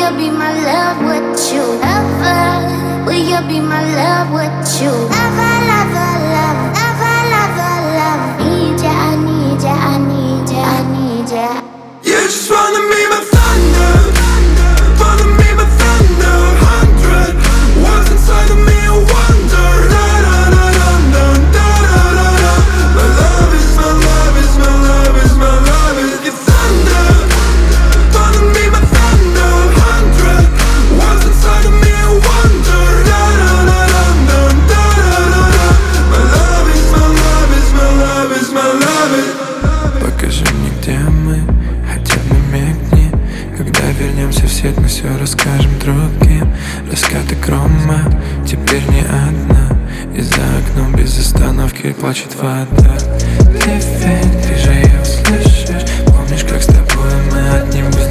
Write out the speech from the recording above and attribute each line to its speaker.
Speaker 1: you be my love with you? Lover, will you be my love with you? Lover, lover, love, lover, lover, love. Need ya, I need ya, I need ya, I need ya.
Speaker 2: You just wanna be my thunder, wanna be my thunder. 100 words inside of me, I wonder. Da da da da da da da da. My love is my love is my love is my love is your thunder. Wanna be my thunder. 100 words inside of me, I wonder. Da da da da da da da da. My love is my love is my love is my love is. Покажи мне, где мы, хотя бы намекни. Когда вернемся в сеть, мы все расскажем другим. Раскаты грома, теперь не одна. И за окном без остановки плачет вода. Ты ведь, ты же ее слышишь. Помнишь, как с тобой мы одним без